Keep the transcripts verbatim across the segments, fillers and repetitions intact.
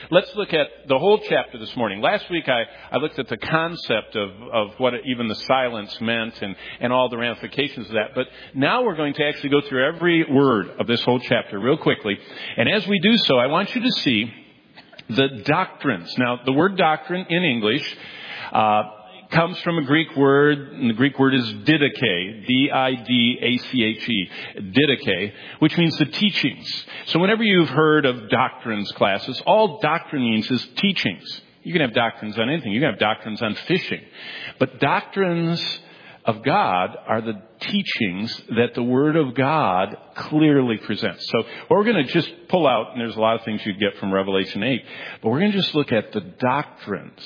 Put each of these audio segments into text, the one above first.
Let's look at the whole chapter this morning. Last week I, I looked at the concept of, of what even the silence meant and, and all the ramifications of that. But now we're going to actually go through every word of this whole chapter real quickly. And as we do so, I want you to see the doctrines. Now, the word doctrine in English uh, comes from a Greek word, and the Greek word is didache, D I D A C H E, didache, which means the teachings. So whenever you've heard of doctrines classes, all doctrine means is teachings. You can have doctrines on anything. You can have doctrines on fishing. But doctrines of God are the teachings that the Word of God clearly presents. So what we're going to just pull out, and there's a lot of things you get from Revelation eight, but we're going to just look at the doctrines,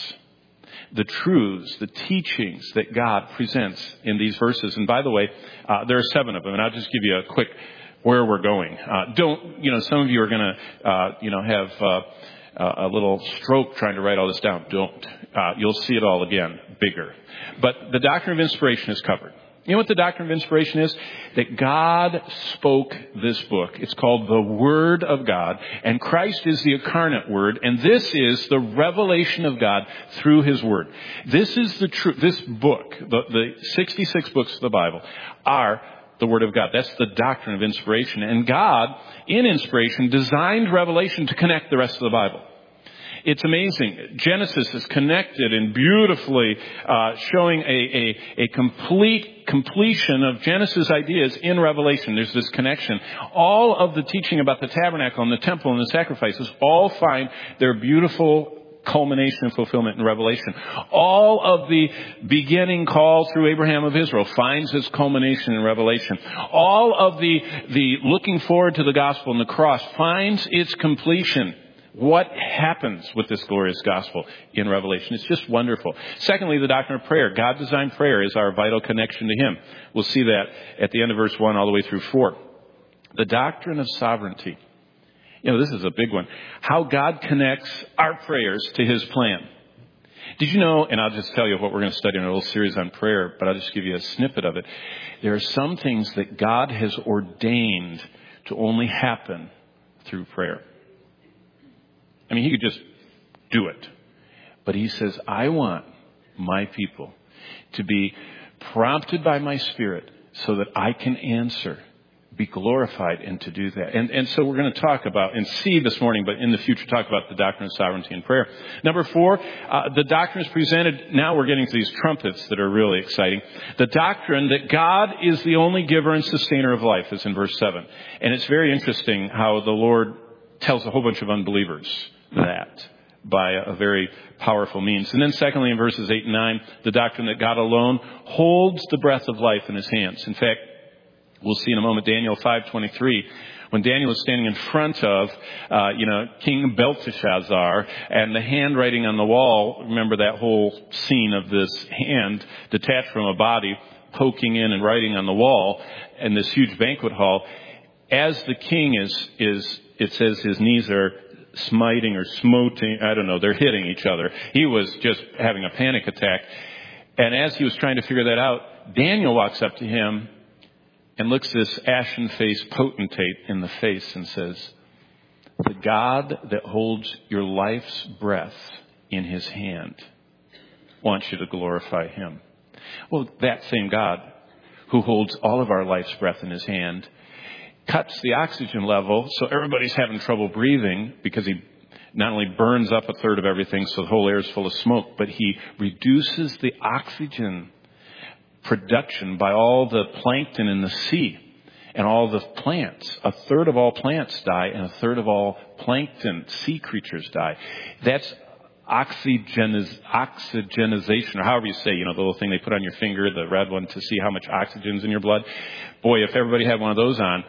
the truths, the teachings that God presents in these verses. And by the way, uh, there are seven of them, and I'll just give you a quick where we're going. Uh, don't, you know, some of you are going to, uh, you know, have uh, a little stroke trying to write all this down. Don't. Uh, you'll see it all again, bigger. But the doctrine of inspiration is covered. You know what the doctrine of inspiration is? That God spoke this book. It's called the Word of God, and Christ is the incarnate Word, and this is the revelation of God through His Word. This is the truth. This book, the, the sixty-six books of the Bible, are the Word of God. That's the doctrine of inspiration. And God, in inspiration, designed Revelation to connect the rest of the Bible. It's amazing. Genesis is connected and beautifully uh, showing a, a, a complete completion of Genesis ideas in Revelation. There's this connection. All of the teaching about the tabernacle and the temple and the sacrifices all find their beautiful culmination and fulfillment in Revelation. All of the beginning call through Abraham of Israel finds its culmination in Revelation. All of the, the looking forward to the gospel and the cross finds its completion. What happens with this glorious gospel in Revelation? It's just wonderful. Secondly, the doctrine of prayer. God designed prayer as our vital connection to Him. We'll see that at the end of verse one all the way through four. The doctrine of sovereignty. You know, this is a big one. How God connects our prayers to His plan. Did you know, and I'll just tell you what we're going to study in a little series on prayer, but I'll just give you a snippet of it. There are some things that God has ordained to only happen through prayer. I mean, He could just do it. But He says, I want my people to be prompted by my Spirit so that I can answer, be glorified, and to do that. And, and so we're going to talk about, and see this morning, but in the future, talk about the doctrine of sovereignty and prayer. Number four, uh, the doctrine is presented. Now we're getting to these trumpets that are really exciting. The doctrine that God is the only giver and sustainer of life is in verse seven. And it's very interesting how the Lord tells a whole bunch of unbelievers that by a very powerful means. And then secondly, in verses eight and nine, the doctrine that God alone holds the breath of life in His hands. In fact, we'll see in a moment, Daniel five twenty-three, when Daniel was standing in front of, uh, you know, King Belteshazzar, and the handwriting on the wall, remember that whole scene of this hand detached from a body, poking in and writing on the wall in this huge banquet hall. As the king is, is, it says his knees are smiting or smoting, I don't know, they're hitting each other. He was just having a panic attack. And as he was trying to figure that out, Daniel walks up to him and looks this ashen-faced potentate in the face and says, the God that holds your life's breath in His hand wants you to glorify Him. Well, that same God who holds all of our life's breath in His hand cuts the oxygen level so everybody's having trouble breathing, because He not only burns up a third of everything so the whole air is full of smoke, but He reduces the oxygen production by all the plankton in the sea and all the plants. A third of all plants die, and a third of all plankton, sea creatures, die. That's oxygeniz- oxygenization, or however you say, you know, the little thing they put on your finger, the red one, to see how much oxygen's in your blood. Boy, if everybody had one of those on,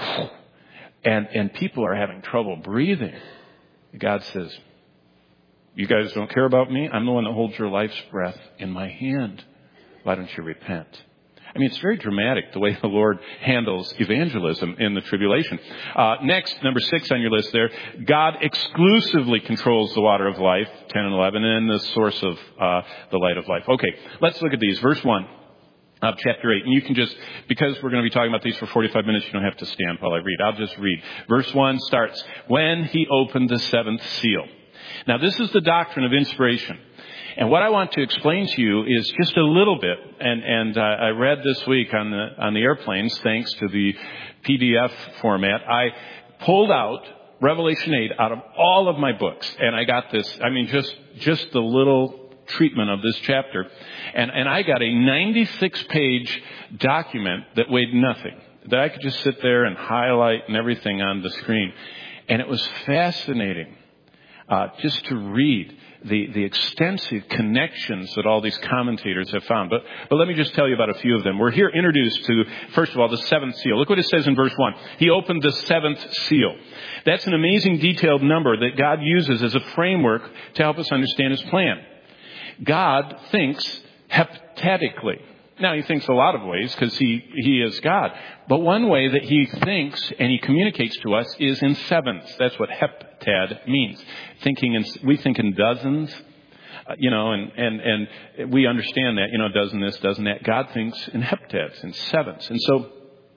and and people are having trouble breathing, God says, you guys don't care about me? I'm the one that holds your life's breath in my hand. Why don't you repent? I mean, it's very dramatic the way the Lord handles evangelism in the tribulation. Uh, next, number six on your list there, God exclusively controls the water of life, ten and eleven, and the source of uh, the light of life. Okay, let's look at these. Verse one of chapter eight. And you can just, because we're going to be talking about these for forty-five minutes, you don't have to stand while I read. I'll just read. Verse one starts, when He opened the seventh seal. Now, this is the doctrine of inspiration. And what I want to explain to you is just a little bit, and, and uh, I read this week on the, on the airplanes, thanks to the P D F format, I pulled out Revelation eight out of all of my books, and I got this, I mean, just, just the little treatment of this chapter, and, and I got a ninety-six page document that weighed nothing, that I could just sit there and highlight and everything on the screen. And it was fascinating uh, just to read the, the extensive connections that all these commentators have found. But, but let me just tell you about a few of them. We're here introduced to, first of all, the seventh seal. Look what it says in verse one. He opened the seventh seal. That's an amazing detailed number that God uses as a framework to help us understand his plan. God thinks heptatically. Now, he thinks a lot of ways because he, he is God. But one way that he thinks and he communicates to us is in sevens. That's what heptad means. Thinking in, we think in dozens, uh, you know, and, and, and we understand that, you know, dozen this, dozen that. God thinks in heptads, in sevens. And so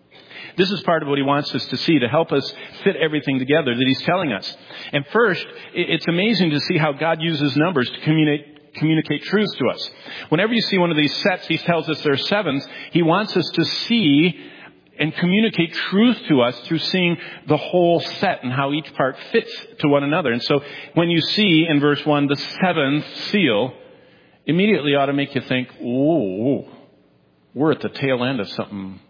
this is part of what he wants us to see to help us fit everything together that he's telling us. And first, it's amazing to see how God uses numbers to communicate communicate truths to us. Whenever you see one of these sets, he tells us there are sevens. He wants us to see and communicate truth to us through seeing the whole set and how each part fits to one another. And so when you see in verse one the seventh seal, immediately ought to make you think, oh, we're at the tail end of something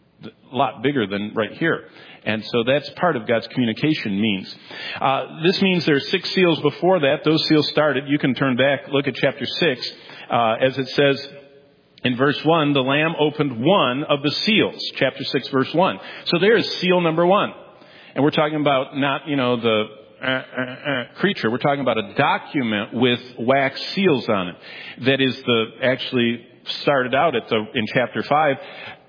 a lot bigger than right here. And so that's part of God's communication means. Uh, this means there are six seals before that. Those seals started. You can turn back, look at chapter six. Uh, as it says in verse one, the Lamb opened one of the seals. Chapter six, verse one. So there is seal number one. And we're talking about not, you know, the uh, uh, uh, creature. We're talking about a document with wax seals on it. That is the, actually started out at the, in chapter five.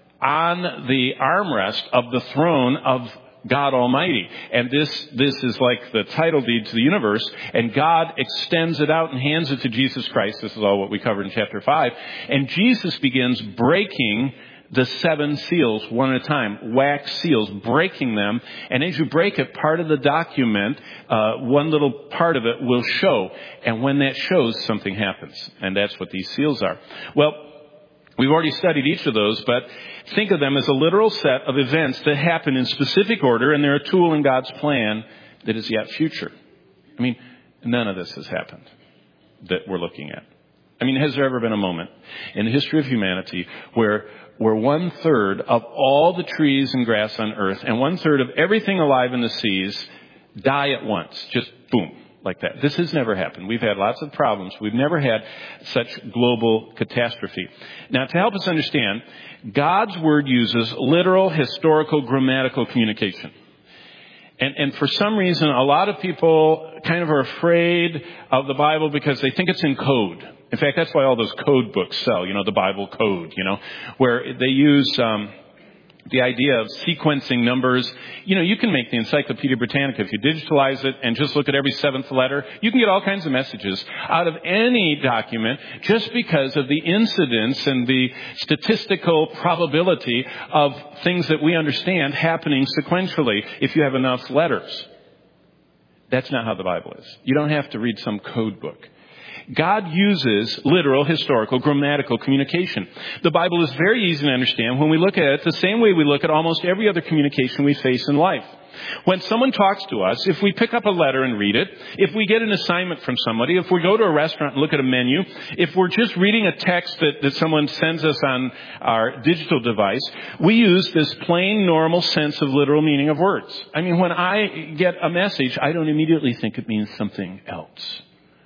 On the armrest of the throne of God Almighty. And this, this is like the title deed to the universe. And God extends it out and hands it to Jesus Christ. This is all what we covered in chapter five. And Jesus begins breaking the seven seals one at a time. Wax seals, breaking them. And as you break it, part of the document, uh, one little part of it will show. And when that shows, something happens. And that's what these seals are. Well, we've already studied each of those, but think of them as a literal set of events that happen in specific order, and they're a tool in God's plan that is yet future. I mean, none of this has happened that we're looking at. I mean, has there ever been a moment in the history of humanity where where one third of all the trees and grass on earth and one third of everything alive in the seas die at once? Just boom. Like that. This has never happened. We've had lots of problems. We've never had such global catastrophe. Now, to help us understand, God's word uses literal, historical, grammatical communication. And, and for some reason, a lot of people kind of are afraid of the Bible because they think it's in code. In fact, that's why all those code books sell, you know, the Bible code, you know, where they use um the idea of sequencing numbers. You know, you can make the Encyclopedia Britannica. If you digitalize it and just look at every seventh letter, you can get all kinds of messages out of any document just because of the incidence and the statistical probability of things that we understand happening sequentially if you have enough letters. That's not how the Bible is. You don't have to read some code book. God uses literal, historical, grammatical communication. The Bible is very easy to understand when we look at it the same way we look at almost every other communication we face in life. When someone talks to us, if we pick up a letter and read it, if we get an assignment from somebody, if we go to a restaurant and look at a menu, if we're just reading a text that, that someone sends us on our digital device, we use this plain, normal sense of literal meaning of words. I mean, when I get a message, I don't immediately think it means something else.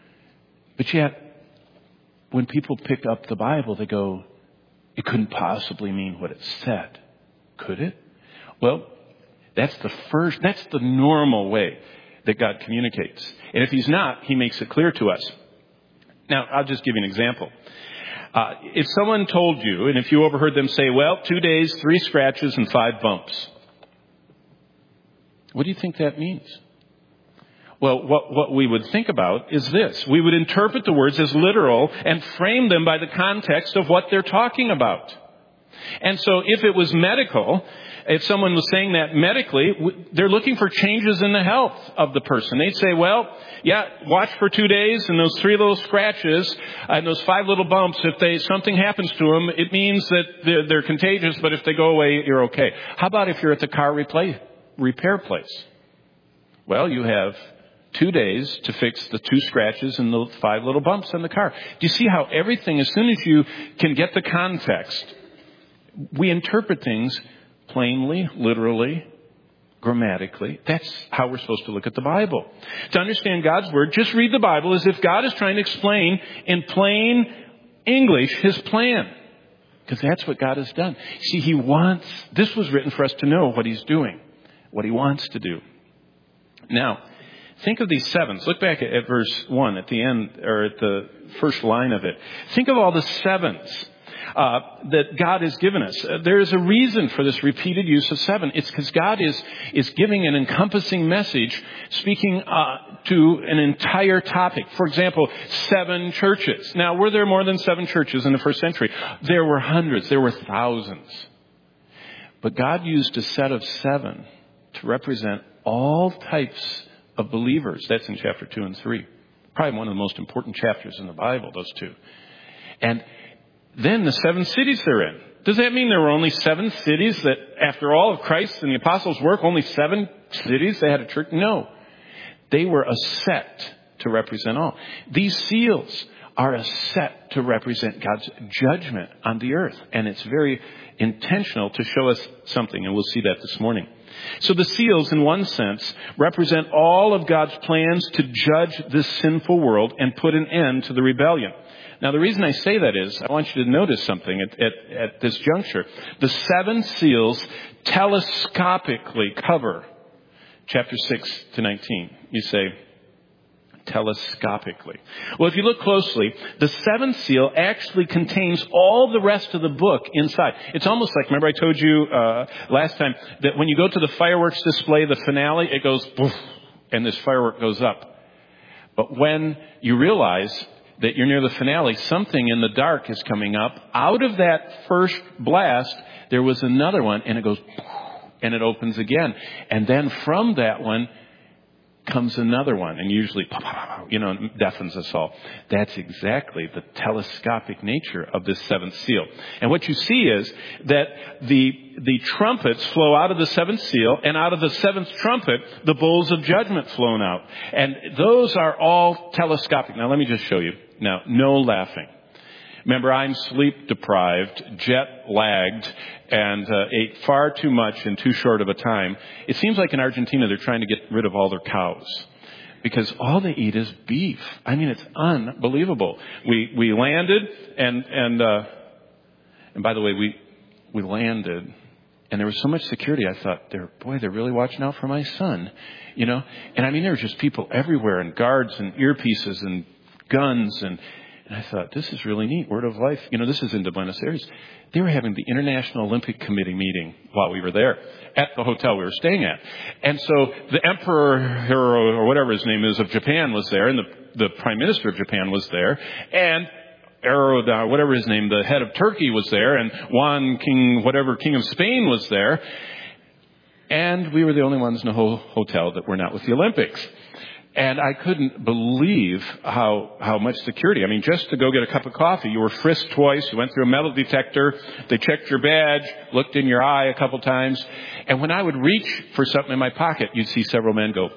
But yet, when people pick up the Bible, they go, it couldn't possibly mean what it said. Could it? Well, that's the first, that's the normal way that God communicates. And if he's not, he makes it clear to us. Now, I'll just give you an example. Uh, if someone told you, and if you overheard them say, well, two days, three scratches, and five bumps. What do you think that means? Well, what, what we would think about is this. We would interpret the words as literal and frame them by the context of what they're talking about. And so if it was medical, if someone was saying that medically, they're looking for changes in the health of the person. They'd say, well, yeah, watch for two days and those three little scratches and those five little bumps, if they something happens to them, it means that they're, they're contagious, but if they go away, you're okay. How about if you're at the car replay, repair place? Well, you have two days to fix the two scratches and the five little bumps on the car. Do you see how everything, as soon as you can get the context, we interpret things plainly, literally, grammatically. That's how we're supposed to look at the Bible. To understand God's Word, just read the Bible as if God is trying to explain in plain English His plan. Because that's what God has done. See, He wants, this was written for us to know what He's doing, what He wants to do. Now, think of these sevens. Look back at, at verse one at the end, or at the first line of it. Think of all the sevens uh, that God has given us. Uh, there is a reason for this repeated use of seven. It's because God is is giving an encompassing message, speaking uh, to an entire topic. For example, seven churches. Now, were there more than seven churches in the first century? There were hundreds. There were thousands. But God used a set of seven to represent all types of believers. That's in chapter two and three. Probably one of the most important chapters in the Bible, those two. And then the seven cities they're in. Does that mean there were only seven cities that after all of Christ and the apostles' work, only seven cities they had a church? No. They were a set to represent all. These seals are a set to represent God's judgment on the earth. And it's very intentional to show us something, and we'll see that this morning. So the seals, in one sense, represent all of God's plans to judge this sinful world and put an end to the rebellion. Now, the reason I say that is, I want you to notice something at, at, at this juncture. The seven seals telescopically cover chapter six to nineteen. You say, telescopically. Well, if you look closely, the seventh seal actually contains all the rest of the book inside. It's almost like, remember I told you uh, last time that when you go to the fireworks display, the finale, it goes poof, and this firework goes up. But when you realize that you're near the finale, something in the dark is coming up. Out of that first blast, there was another one, and it goes poof, and it opens again. And then from that one comes another one, and usually, you know, deafens us all. That's exactly the telescopic nature of this seventh seal. And what you see is that the the trumpets flow out of the seventh seal, and out of the seventh trumpet, the bowls of judgment flown out. And those are all telescopic. Now, let me just show you. Now, no laughing. Remember, I'm sleep deprived, jet lagged, and uh, ate far too much in too short of a time. It seems like in Argentina they're trying to get rid of all their cows because all they eat is beef. I mean, it's unbelievable. We we landed, and and uh, and by the way, we we landed, and there was so much security. I thought, they're boy, they're really watching out for my son, you know. And I mean, there were just people everywhere, and guards, and earpieces, and guns, and. And I thought, this is really neat. Word of Life. You know, this is in Buenos Aires. They were having the International Olympic Committee meeting while we were there at the hotel we were staying at. And so the Emperor, or whatever his name is, of Japan was there, and the, the Prime Minister of Japan was there, and Erdogan, whatever his name, the head of Turkey was there, and Juan King, whatever, King of Spain was there. And we were the only ones in the whole hotel that were not with the Olympics. And I couldn't believe how how much security. I mean, just to go get a cup of coffee, you were frisked twice. You went through a metal detector. They checked your badge, looked in your eye a couple times. And when I would reach for something in my pocket, you'd see several men go.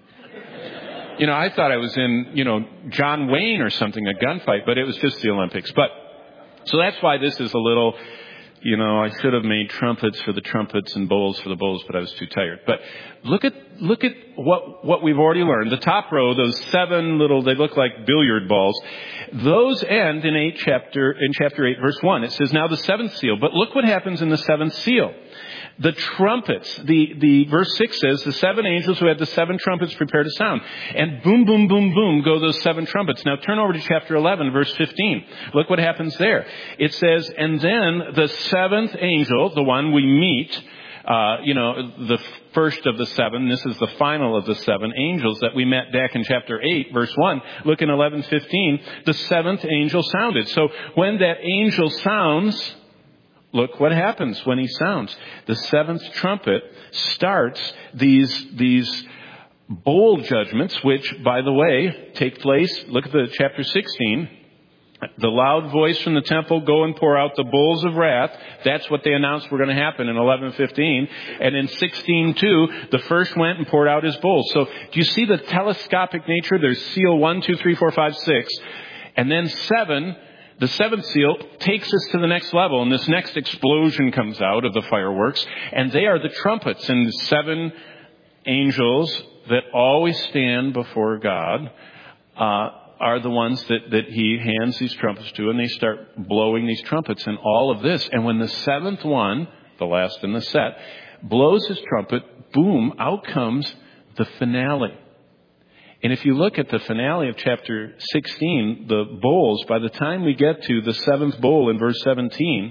You know, I thought I was in, you know, John Wayne or something, a gunfight, but it was just the Olympics. But so that's why this is a little... You know, I should have made trumpets for the trumpets and bowls for the bowls, but I was too tired. But look at look at what what we've already learned. The top row, those seven little, they look like billiard balls. Those end in eight chapter in chapter eight, verse one. It says, "Now the seventh seal." But look what happens in the seventh seal. The trumpets, the, the verse six says, the seven angels who had the seven trumpets prepare to sound. And boom, boom, boom, boom go those seven trumpets. Now turn over to chapter eleven, verse fifteen. Look what happens there. It says, and then the seventh angel, the one we meet, uh, you know, the first of the seven, this is the final of the seven angels that we met back in chapter eight, verse one. Look in eleven fifteen, the seventh angel sounded. So when that angel sounds, look what happens when he sounds. The seventh trumpet starts these, these bowl judgments, which, by the way, take place. Look at the chapter sixteen. The loud voice from the temple, go and pour out the bowls of wrath. That's what they announced were going to happen in eleven fifteen. And in sixteen two, the first went and poured out his bowls. So do you see the telescopic nature? There's seal one, two, three, four, five, six. And then seven, the seventh seal takes us to the next level. And this next explosion comes out of the fireworks. And they are the trumpets. And the seven angels that always stand before God, uh, are the ones that, that he hands these trumpets to, and they start blowing these trumpets and all of this. And when the seventh one, the last in the set, blows his trumpet, boom, out comes the finale. And if you look at the finale of chapter sixteen, the bowls, by the time we get to the seventh bowl in verse seventeen,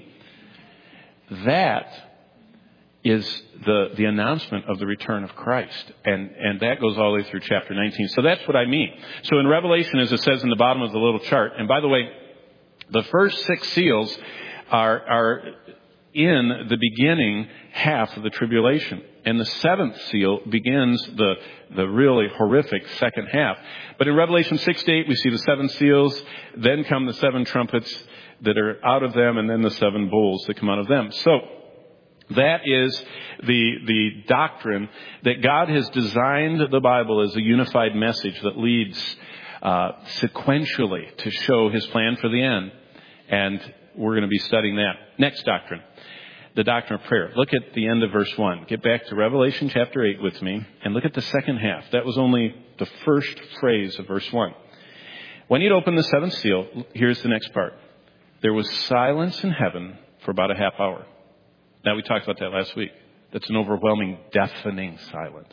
that is the, the announcement of the return of Christ. And, and that goes all the way through chapter nineteen. So that's what I mean. So in Revelation, as it says in the bottom of the little chart, and by the way, the first six seals are, are in the beginning half of the tribulation. And the seventh seal begins the, the really horrific second half. But in Revelation six to eight, we see the seven seals, then come the seven trumpets that are out of them, and then the seven bowls that come out of them. So, that is the, the doctrine that God has designed the Bible as a unified message that leads uh, sequentially to show his plan for the end. And we're going to be studying that. Next doctrine, the doctrine of prayer. Look at the end of verse one. Get back to Revelation chapter eight with me and look at the second half. That was only the first phrase of verse one. When he'd opened the seventh seal, here's the next part. There was silence in heaven for about a half hour. Now, we talked about that last week. That's an overwhelming, deafening silence.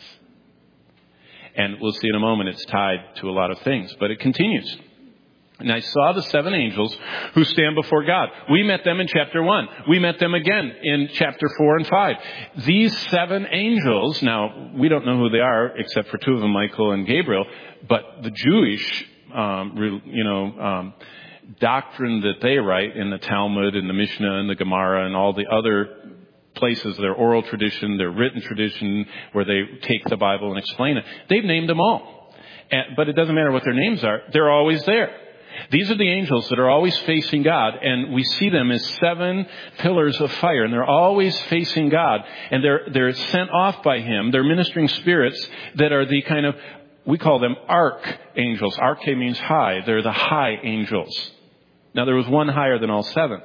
And we'll see in a moment it's tied to a lot of things. But it continues. And I saw the seven angels who stand before God. We met them in chapter one. We met them again in chapter four and five. These seven angels, now, we don't know who they are except for two of them, Michael and Gabriel. But the Jewish, um, you know, um, doctrine that they write in the Talmud and the Mishnah and the Gemara and all the other places, their oral tradition, their written tradition, where they take the Bible and explain it. They've named them all. And, but it doesn't matter what their names are. They're always there. These are the angels that are always facing God, and we see them as seven pillars of fire, and they're always facing God, and they're, they're sent off by him. They're ministering spirits that are the kind of, we call them archangels. Arche means high. They're the high angels. Now, there was one higher than all seven,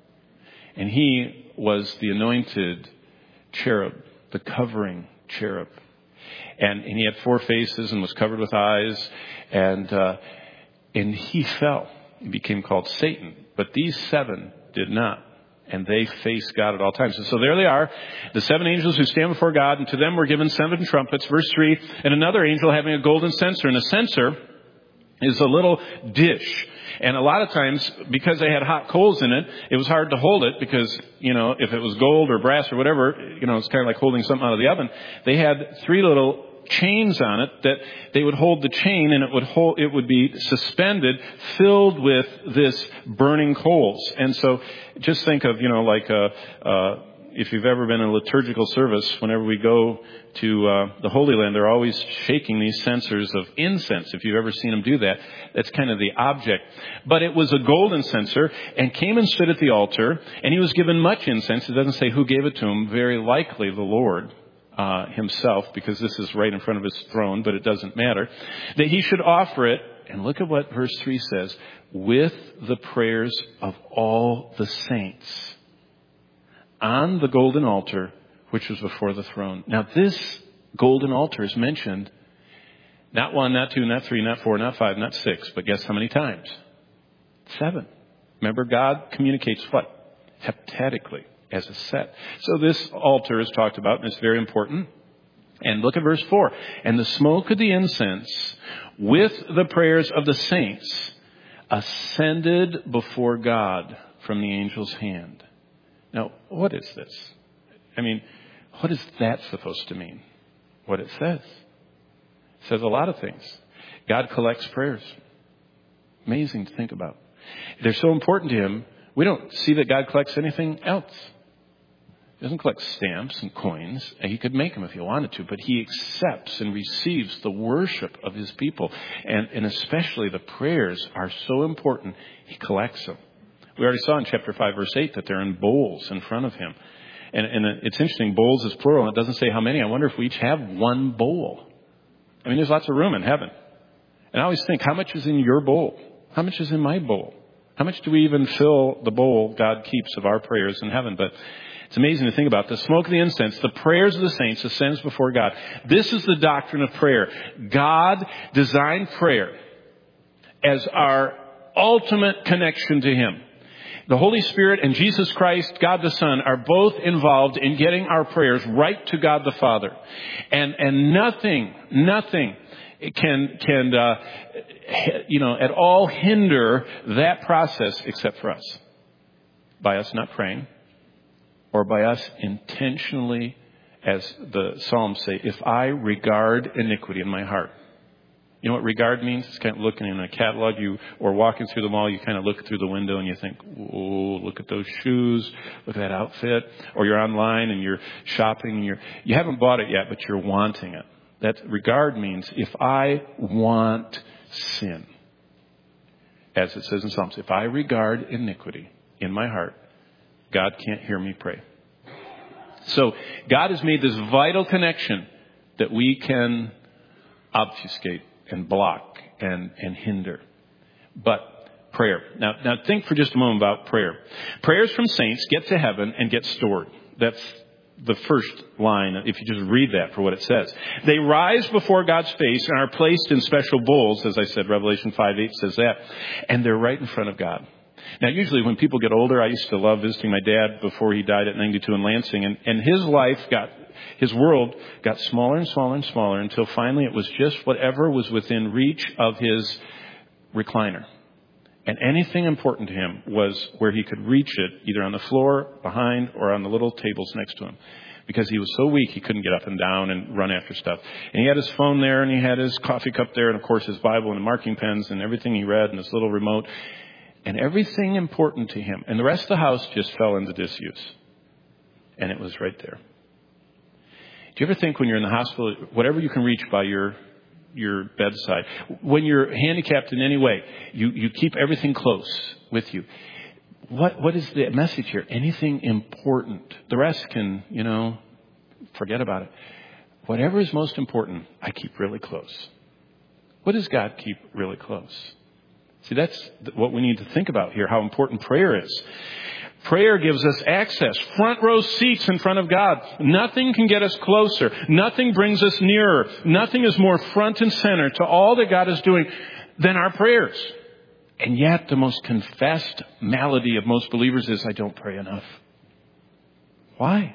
and he was the anointed cherub, the covering cherub. And, and he had four faces and was covered with eyes. And, uh, and he fell. He became called Satan. But these seven did not. And they faced God at all times. And so there they are, the seven angels who stand before God. And to them were given seven trumpets. Verse three, and another angel having a golden censer. And a censer is a little dish. And a lot of times, because they had hot coals in it, it was hard to hold it because, you know, if it was gold or brass or whatever, you know, it's kind of like holding something out of the oven. They had three little chains on it that they would hold the chain and it would hold, it would be suspended, filled with this burning coals. And so just think of, you know, like, a, uh, if you've ever been in a liturgical service, whenever we go to uh, the Holy Land, they're always shaking these censers of incense. If you've ever seen them do that, that's kind of the object. But it was a golden censer, and came and stood at the altar, and he was given much incense. It doesn't say who gave it to him. Very likely the Lord uh, himself, because this is right in front of his throne, but it doesn't matter. That he should offer it, and look at what verse three says, with the prayers of all the saints, on the golden altar, which was before the throne. Now, this golden altar is mentioned not one, not two, not three, not four, not five, not six, but guess how many times? Seven. Remember, God communicates what? Heptatically, as a set. So this altar is talked about, and it's very important. And look at verse four. And the smoke of the incense with the prayers of the saints ascended before God from the angel's hand. Now, what is this? I mean, what is that supposed to mean? What it says. It says a lot of things. God collects prayers. Amazing to think about. They're so important to him. We don't see that God collects anything else. He doesn't collect stamps and coins. He could make them if he wanted to, but he accepts and receives the worship of his people. And, and especially the prayers are so important, he collects them. We already saw in chapter five, verse eight, that they're in bowls in front of him. And, and it's interesting, bowls is plural. It doesn't say how many. I wonder if we each have one bowl. I mean, there's lots of room in heaven. And I always think, how much is in your bowl? How much is in my bowl? How much do we even fill the bowl God keeps of our prayers in heaven? But it's amazing to think about. The smoke of the incense, the prayers of the saints ascends before God. This is the doctrine of prayer. God designed prayer as our ultimate connection to him. The Holy Spirit and Jesus Christ, God the Son, are both involved in getting our prayers right to God the Father. And, and nothing, nothing can, can, uh, you know, at all hinder that process except for us. By us not praying, or by us intentionally, as the Psalms say, if I regard iniquity in my heart. You know what regard means? It's kind of looking in a catalog, you or walking through the mall, you kind of look through the window and you think, oh, look at those shoes, look at that outfit. Or you're online and you're shopping and you're, you haven't bought it yet, but you're wanting it. That regard means if I want sin, as it says in Psalms, if I regard iniquity in my heart, God can't hear me pray. So God has made this vital connection that we can obfuscate and block and, and hinder. But prayer. Now, now think for just a moment about prayer. Prayers from saints get to heaven and get stored. That's the first line, if you just read that for what it says. They rise before God's face and are placed in special bowls, as I said, Revelation five eight says that. And they're right in front of God. Now, usually when people get older, I used to love visiting my dad before he died at ninety-two in Lansing. And, and his life got, his world got smaller and smaller and smaller until finally it was just whatever was within reach of his recliner. And anything important to him was where he could reach it, either on the floor, behind, or on the little tables next to him. Because he was so weak, he couldn't get up and down and run after stuff. And he had his phone there, and he had his coffee cup there, and of course his Bible and the marking pens and everything he read, and his little remote. And everything important to him. And the rest of the house just fell into disuse. And it was right there. Do you ever think when you're in the hospital, whatever you can reach by your your bedside, when you're handicapped in any way, you, you keep everything close with you. What what is the message here? Anything important. The rest can, you know, forget about it. Whatever is most important, I keep really close. What does God keep really close? See, that's what we need to think about here, how important prayer is. Prayer gives us access, front row seats in front of God. Nothing can get us closer. Nothing brings us nearer. Nothing is more front and center to all that God is doing than our prayers. And yet the most confessed malady of most believers is, I don't pray enough. Why?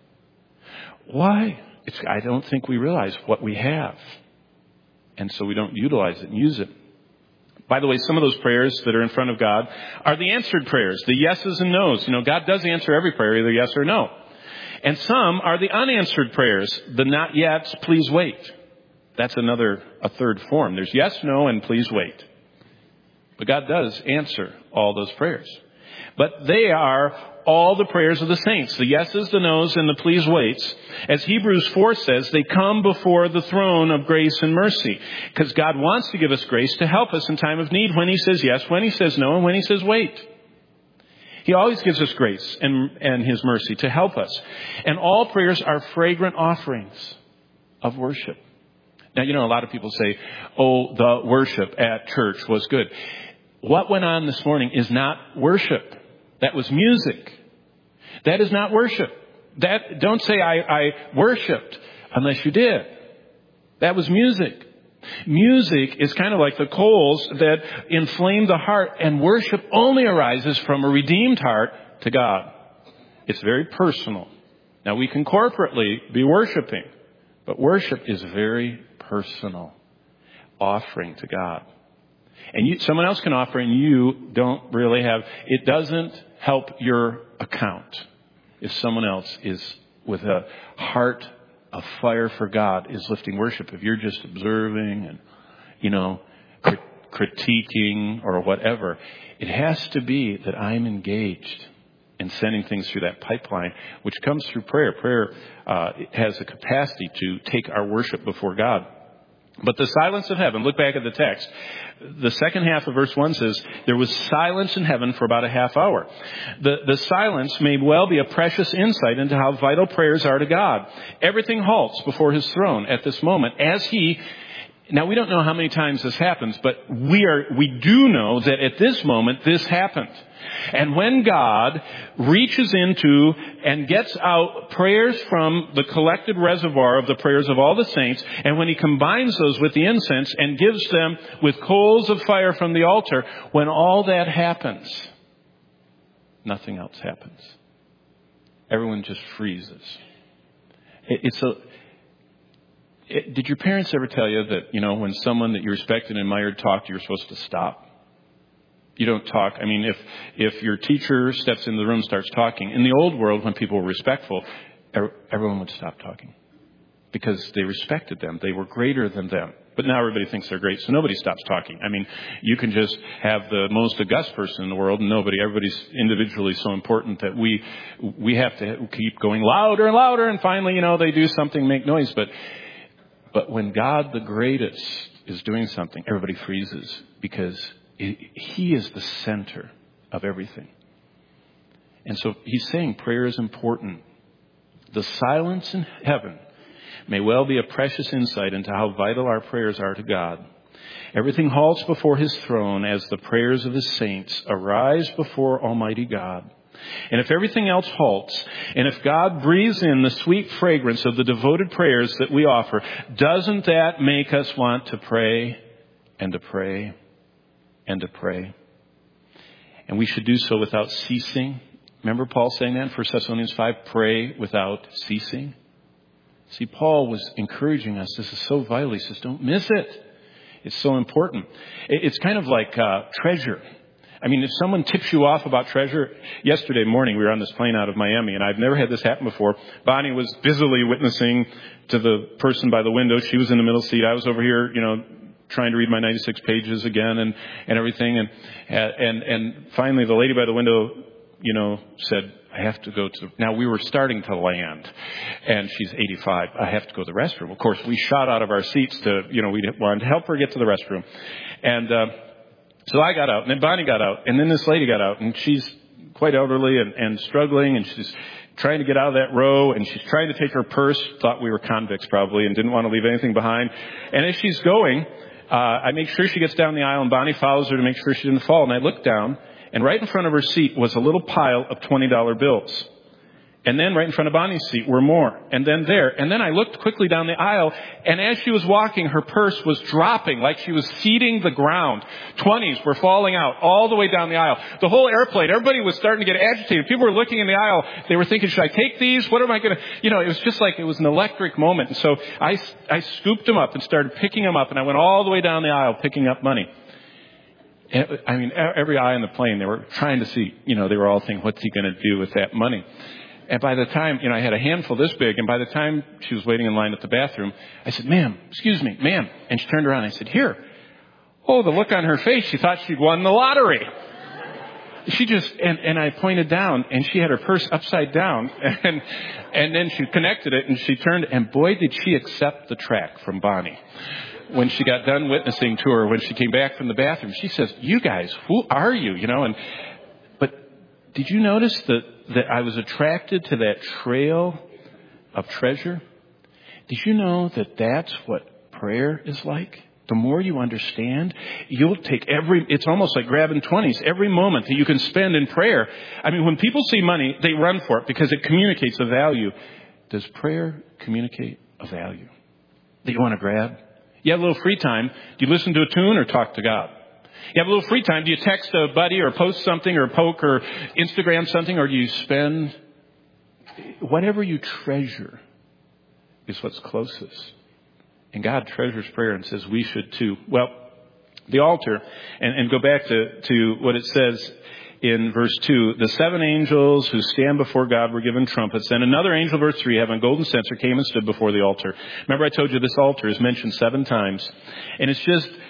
Why? It's, I don't think we realize what we have. And so we don't utilize it and use it. By the way, some of those prayers that are in front of God are the answered prayers, the yeses and nos. You know, God does answer every prayer, either yes or no. And some are the unanswered prayers, the not yet, please wait. That's another, a third form. There's yes, no, and please wait. But God does answer all those prayers. But they are all the prayers of the saints, the yeses, the nos, and the please waits. As Hebrews four says, they come before the throne of grace and mercy. Because God wants to give us grace to help us in time of need when he says yes, when he says no, and when he says wait. He always gives us grace and, and his mercy to help us. And all prayers are fragrant offerings of worship. Now, you know, a lot of people say, oh, the worship at church was good. What went on this morning is not worship. That was music. That is not worship. That don't say I, I worshipped unless you did. That was music. Music is kind of like the coals that inflame the heart, and worship only arises from a redeemed heart to God. It's very personal. Now we can corporately be worshiping, but worship is very personal. Offering to God. And you, someone else can offer and you don't really have, it doesn't help your account if someone else is with a heart of fire for God is lifting worship. If you're just observing and, you know, crit- critiquing or whatever. It has to be that I'm engaged in sending things through that pipeline, which comes through prayer. Prayer uh, has a capacity to take our worship before God. But the silence of heaven, look back at the text. The second half of verse one says, there was silence in heaven for about a half hour. The, the silence may well be a precious insight into how vital prayers are to God. Everything halts before his throne at this moment as he... Now, we don't know how many times this happens, but we are, we do know that at this moment, this happened. And when God reaches into and gets out prayers from the collected reservoir of the prayers of all the saints, and when he combines those with the incense and gives them with coals of fire from the altar, when all that happens, nothing else happens. Everyone just freezes. It's a... It, did your parents ever tell you that, you know, when someone that you respected and admired talked, you're supposed to stop? You don't talk. I mean, if if your teacher steps in the room and starts talking, in the old world, when people were respectful, everyone would stop talking because they respected them. They were greater than them. But now everybody thinks they're great, so nobody stops talking. I mean, you can just have the most august person in the world, and nobody, everybody's individually so important that we we have to keep going louder and louder, and finally, you know, they do something, make noise, but... But when God, the greatest, is doing something, everybody freezes because he is the center of everything. And so he's saying prayer is important. The silence in heaven may well be a precious insight into how vital our prayers are to God. Everything halts before his throne as the prayers of his saints arise before Almighty God. And if everything else halts, and if God breathes in the sweet fragrance of the devoted prayers that we offer, doesn't that make us want to pray and to pray and to pray? And we should do so without ceasing. Remember Paul saying that in First Thessalonians five, pray without ceasing? See, Paul was encouraging us. This is so vital. He says, don't miss it. It's so important. It's kind of like uh, treasure. I mean, if someone tips you off about treasure, yesterday morning we were on this plane out of Miami, and I've never had this happen before. Bonnie was busily witnessing to the person by the window. She was in the middle seat. I was over here, you know, trying to read my ninety-six pages again and, and everything. And, and, and finally the lady by the window, you know, said, I have to go to, now we were starting to land, and she's eighty-five. I have to go to the restroom. Of course, we shot out of our seats to, you know, we wanted to help her get to the restroom. And, uh, So I got out, and then Bonnie got out, and then this lady got out, and she's quite elderly and, and struggling, and she's trying to get out of that row, and she's trying to take her purse, thought we were convicts probably, and didn't want to leave anything behind. And as she's going, uh, I make sure she gets down the aisle, and Bonnie follows her to make sure she didn't fall. And I look down, and right in front of her seat was a little pile of twenty dollar bills. And then right in front of Bonnie's seat were more. And then there. And then I looked quickly down the aisle, and as she was walking, her purse was dropping like she was seeding the ground. Twenties were falling out all the way down the aisle. The whole airplane, everybody was starting to get agitated. People were looking in the aisle. They were thinking, should I take these? What am I going to... You know, it was just like it was an electric moment. And so I, I scooped them up and started picking them up, and I went all the way down the aisle picking up money. I mean, every eye on the plane, they were trying to see, you know, they were all thinking, what's he going to do with that money? And by the time, you know, I had a handful this big, and by the time she was waiting in line at the bathroom, I said, ma'am, excuse me, ma'am. And she turned around and I said, here. Oh, the look on her face, she thought she'd won the lottery. She just, and, and I pointed down, and she had her purse upside down, and and then she connected it, and she turned, and boy, did she accept the track from Bonnie. When she got done witnessing to her, when she came back from the bathroom, she says, you guys, who are you? You know, and, but did you notice that, that I was attracted to that trail of treasure? Did you know that that's what prayer is like? The more you understand, you'll take every, it's almost like grabbing twenties, every moment that you can spend in prayer. I mean, when people see money, they run for it because it communicates a value. Does prayer communicate a value that you want to grab? You have a little free time. Do you listen to a tune or talk to God? You have a little free time. Do you text a buddy or post something or poke or Instagram something, or do you spend whatever you treasure is what's closest? And God treasures prayer and says we should too. Well, the altar, and, and go back to, to what it says in verse two. The seven angels who stand before God were given trumpets. And another angel, verse three, having a golden censer, came and stood before the altar. Remember I told you this altar is mentioned seven times. And it's just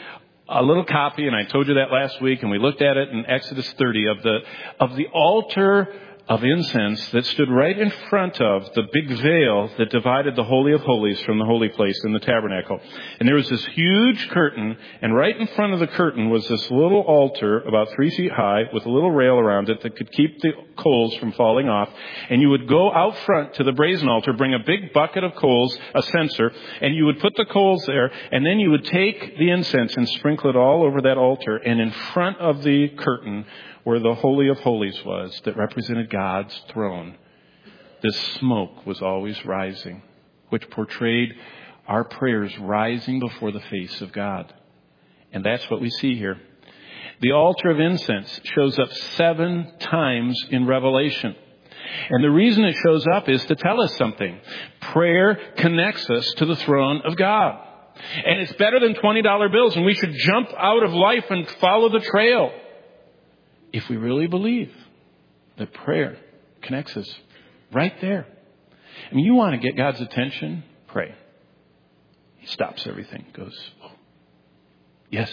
a little copy, and I told you that last week, and we looked at it in Exodus thirty of the of the altar of incense that stood right in front of the big veil that divided the Holy of Holies from the holy place in the tabernacle. And there was this huge curtain, and right in front of the curtain was this little altar about three feet high with a little rail around it that could keep the coals from falling off. And you would go out front to the brazen altar, bring a big bucket of coals, a censer, and you would put the coals there, and then you would take the incense and sprinkle it all over that altar. And in front of the curtain, where the Holy of Holies was, that represented God's throne, this smoke was always rising, which portrayed our prayers rising before the face of God. And that's what we see here. The altar of incense shows up seven times in Revelation. And the reason it shows up is to tell us something. Prayer connects us to the throne of God. And it's better than twenty dollar bills, and we should jump out of life and follow the trail. If we really believe that prayer connects us right there. I mean, you want to get God's attention? Pray. He stops everything. Goes, oh, yes.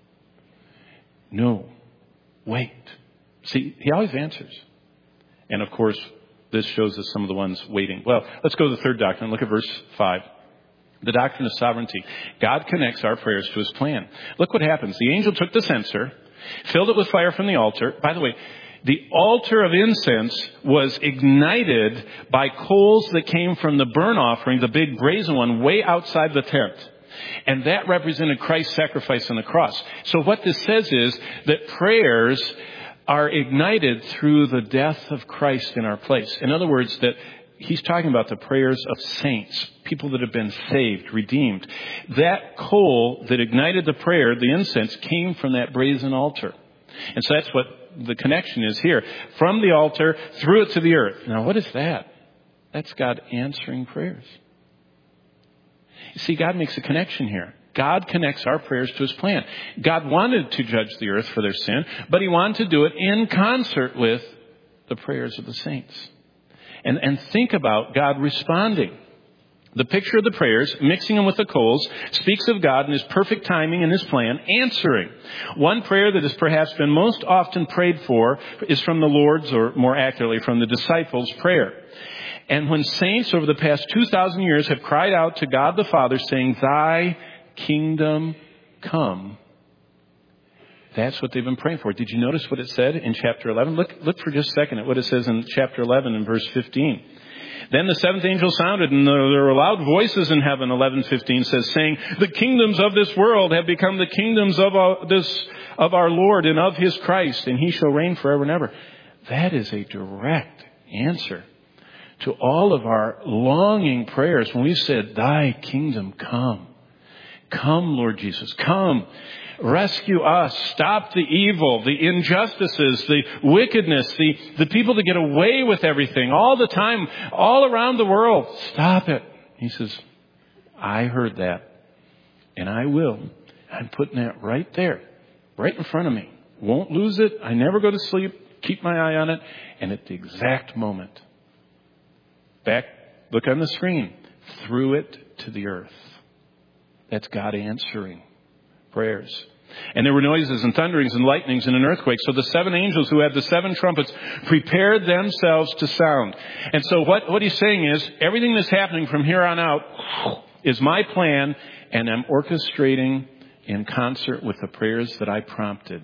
No. Wait. See, he always answers. And of course, this shows us some of the ones waiting. Well, let's go to the third doctrine. Look at verse five. The doctrine of sovereignty. God connects our prayers to his plan. Look what happens. The angel took the censer, filled it with fire from the altar. By the way, the altar of incense was ignited by coals that came from the burnt offering, the big brazen one, way outside the tent. And that represented Christ's sacrifice on the cross. So what this says is that prayers are ignited through the death of Christ in our place. In other words, that he's talking about the prayers of saints, people that have been saved, redeemed. That coal that ignited the prayer, the incense, came from that brazen altar. And so that's what the connection is here. From the altar, through it to the earth. Now, what is that? That's God answering prayers. You see, God makes a connection here. God connects our prayers to his plan. God wanted to judge the earth for their sin, but he wanted to do it in concert with the prayers of the saints. And, and think about God responding. The picture of the prayers, mixing them with the coals, speaks of God and his perfect timing and his plan, answering. One prayer that has perhaps been most often prayed for is from the Lord's, or more accurately, from the disciples' prayer. And when saints over the past two thousand years have cried out to God the Father saying, thy kingdom come, that's what they've been praying for. Did you notice what it said in chapter eleven? Look, look for just a second at what it says in chapter eleven and verse fifteen. Then the seventh angel sounded, and there were loud voices in heaven, eleven fifteen says, saying, the kingdoms of this world have become the kingdoms of our, this, of our Lord and of his Christ, and he shall reign forever and ever. That is a direct answer to all of our longing prayers when we said, thy kingdom come. Come, Lord Jesus, come. Rescue us. Stop the evil, the injustices, the wickedness, the, the people that get away with everything all the time, all around the world. Stop it. He says, I heard that, and I will. I'm putting that right there, right in front of me. Won't lose it. I never go to sleep. Keep my eye on it. And at the exact moment, back, look on the screen, threw it to the earth. That's God answering prayers. And there were noises and thunderings and lightnings and an earthquake. So the seven angels who had the seven trumpets prepared themselves to sound. And so what, what he's saying is, everything that's happening from here on out is my plan, and I'm orchestrating in concert with the prayers that I prompted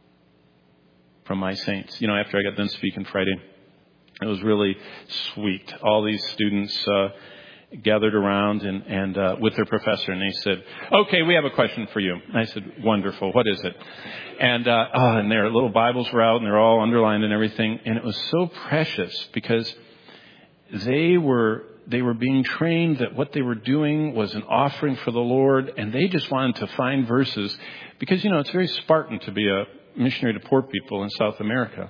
from my saints. You know, after I got done speaking Friday, it was really sweet. All these students uh, gathered around and, and uh, with their professor, and they said, okay, we have a question for you. And I said, wonderful, what is it? And, uh, oh, and their little Bibles were out, and they're all underlined and everything. And it was so precious because they were they were being trained that what they were doing was an offering for the Lord, and they just wanted to find verses because, you know, it's very Spartan to be a missionary to poor people in South America.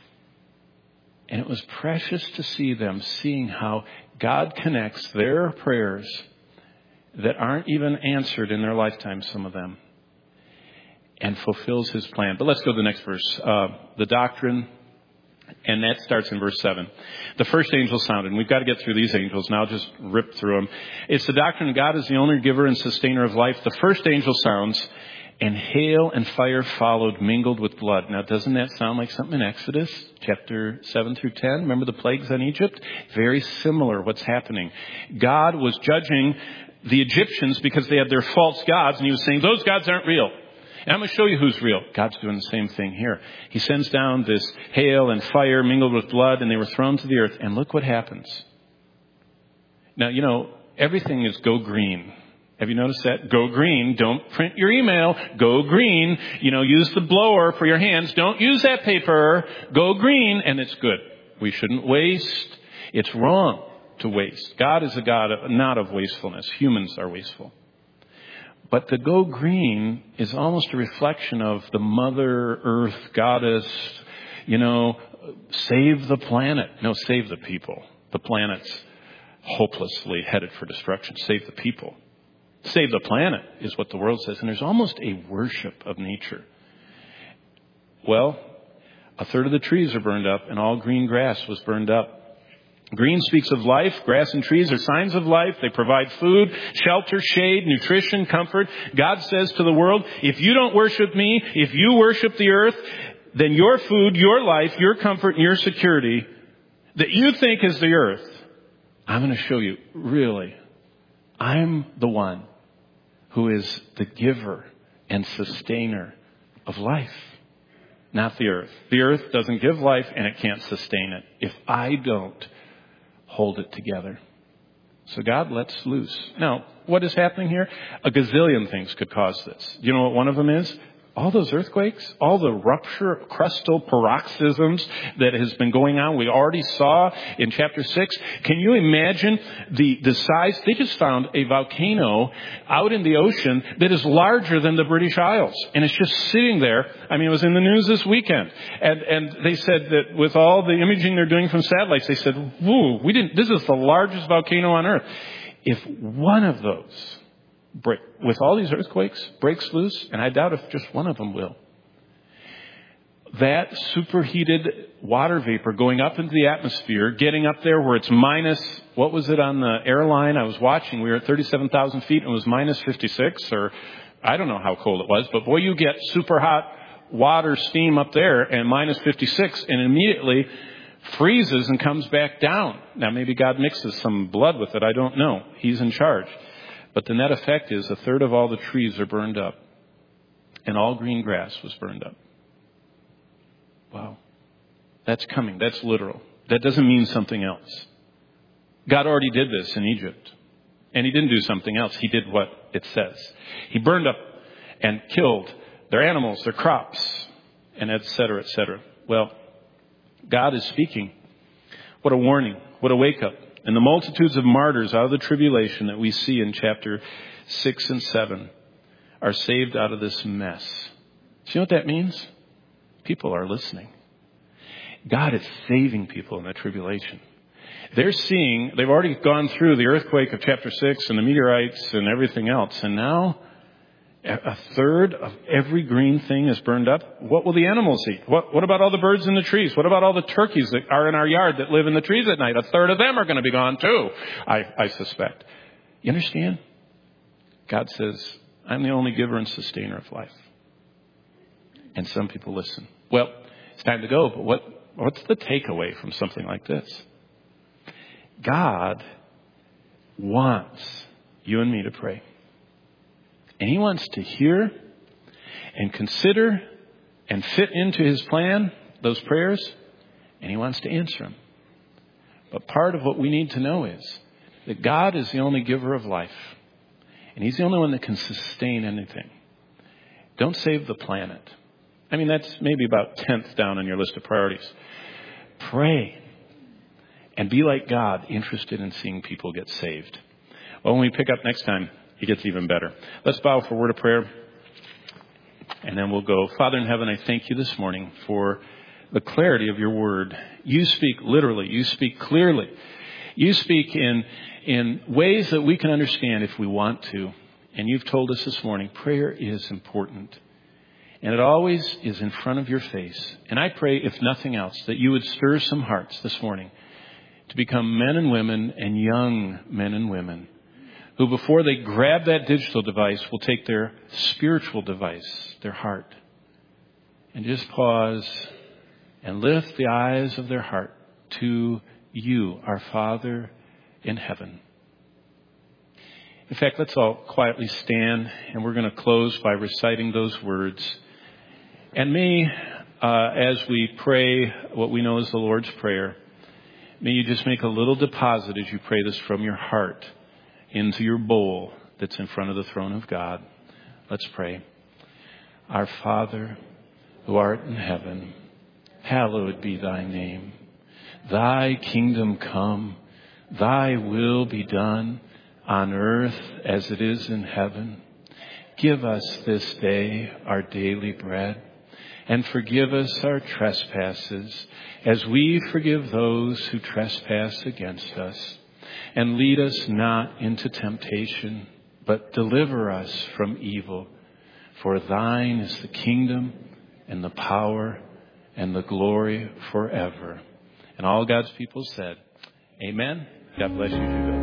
And it was precious to see them seeing how God connects their prayers that aren't even answered in their lifetime, some of them, and fulfills his plan. But let's go to the next verse. Uh, the doctrine, and that starts in verse seven. The first angel sounded, and we've got to get through these angels, and I'll just rip through them. It's the doctrine of God is the owner, giver, and sustainer of life. The first angel sounds, And hail and fire followed, mingled with blood. Now, doesn't that sound like something in Exodus chapter seven through ten? Remember the plagues on Egypt? Very similar what's happening. God was judging the Egyptians because they had their false gods, and he was saying, those gods aren't real. And I'm going to show you who's real. God's doing the same thing here. He sends down this hail and fire mingled with blood, and they were thrown to the earth. And look what happens. Now, you know, everything is go green. Have you noticed that? Go green. Don't print your email. Go green. You know, use the blower for your hands. Don't use that paper. Go green. And it's good. We shouldn't waste. It's wrong to waste. God is a God of, not of wastefulness. Humans are wasteful. But the go green is almost a reflection of the Mother Earth goddess, you know, save the planet. No, save the people. The planet's hopelessly headed for destruction. Save the people. Save the planet is what the world says. And there's almost a worship of nature. Well, a third of the trees are burned up and all green grass was burned up. Green speaks of life. Grass and trees are signs of life. They provide food, shelter, shade, nutrition, comfort. God says to the world, if you don't worship me, if you worship the earth, then your food, your life, your comfort, and your security that you think is the earth, I'm going to show you, really, I'm the one who is the giver and sustainer of life, not the earth. The earth doesn't give life and it can't sustain it if I don't hold it together. So God lets loose. Now, what is happening here? A gazillion things could cause this. You know what one of them is? All those earthquakes, all the rupture, crustal paroxysms that has been going on, we already saw in chapter six. Can you imagine the, the size? They just found a volcano out in the ocean that is larger than the British Isles. And it's just sitting there. I mean, it was in the news this weekend. And, and they said that with all the imaging they're doing from satellites, they said, woo, we didn't, this is the largest volcano on earth. If one of those break, with all these earthquakes, breaks loose, and I doubt if just one of them will, that superheated water vapor going up into the atmosphere, getting up there where it's minus, what was it on the airline I was watching? We were at thirty-seven thousand feet and it was minus fifty-six, or I don't know how cold it was, but boy, you get super hot water steam up there and minus fifty-six and immediately freezes and comes back down. Now maybe God mixes some blood with it. I don't know. He's in charge. But the net effect is a third of all the trees are burned up. And all green grass was burned up. Wow. That's coming. That's literal. That doesn't mean something else. God already did this in Egypt. And he didn't do something else. He did what it says. He burned up and killed their animals, their crops, and et cetera, et cetera. Well, God is speaking. What a warning. What a wake up. And the multitudes of martyrs out of the tribulation that we see in chapter six and seven are saved out of this mess. Do you know what that means? People are listening. God is saving people in the tribulation. They're seeing, they've already gone through the earthquake of chapter six and the meteorites and everything else. And now a third of every green thing is burned up. What will the animals eat? What, what about all the birds in the trees? What about all the turkeys that are in our yard that live in the trees at night? A third of them are going to be gone too, I, I suspect. You understand? God says, I'm the only giver and sustainer of life. And some people listen. Well, it's time to go, but what, what's the takeaway from something like this? God wants you and me to pray. And he wants to hear and consider and fit into his plan those prayers. And he wants to answer them. But part of what we need to know is that God is the only giver of life. And he's the only one that can sustain anything. Don't save the planet. I mean, that's maybe about tenth down on your list of priorities. Pray. And be like God, interested in seeing people get saved. Well, when we pick up next time, it gets even better. Let's bow for a word of prayer. And then we'll go. Father in heaven, I thank you this morning for the clarity of your word. You speak literally. You speak clearly. You speak in, in ways that we can understand if we want to. And you've told us this morning, prayer is important. And it always is in front of your face. And I pray, if nothing else, that you would stir some hearts this morning to become men and women and young men and women who before they grab that digital device will take their spiritual device, their heart, and just pause and lift the eyes of their heart to you, our Father in heaven. In fact, let's all quietly stand, and we're going to close by reciting those words. And may, uh, as we pray what we know as the Lord's Prayer, may you just make a little deposit as you pray this from your heart into your bowl that's in front of the throne of God. Let's pray. Our Father, who art in heaven, hallowed be thy name. Thy kingdom come, thy will be done on earth as it is in heaven. Give us this day our daily bread, and forgive us our trespasses as we forgive those who trespass against us. And lead us not into temptation, but deliver us from evil. For thine is the kingdom and the power and the glory forever. And all God's people said, amen. God bless you.